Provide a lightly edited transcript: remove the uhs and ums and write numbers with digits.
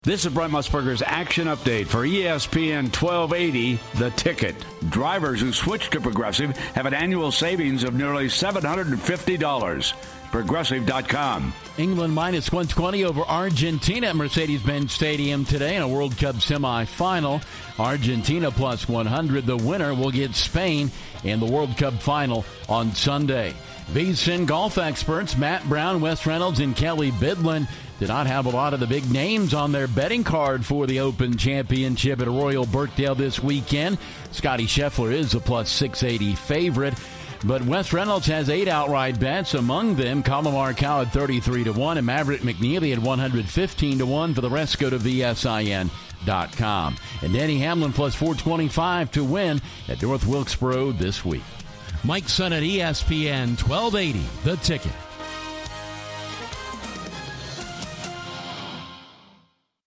This is Brent Musburger's Action Update for ESPN 1280, The Ticket. Drivers who switch to Progressive have an annual savings of nearly $750. Progressive.com. England minus 120 over Argentina at Mercedes-Benz Stadium today in a World Cup semifinal. Argentina plus 100. The winner will get Spain in the World Cup final on Sunday. VSiN golf experts Matt Brown, Wes Reynolds, and Kelly Bidlin did not have a lot of the big names on their betting card for the Open Championship at Royal Birkdale this weekend. Scotty Scheffler is a plus 680 favorite. But Wes Reynolds has 8 outright bets. Among them, Colin Morikawa at 33-1 and Maverick McNeely at 115-1. For the rest, go to VSIN.com. And Denny Hamlin plus 425 to win at North Wilkesboro this week. Mike Son at ESPN 1280, The Ticket.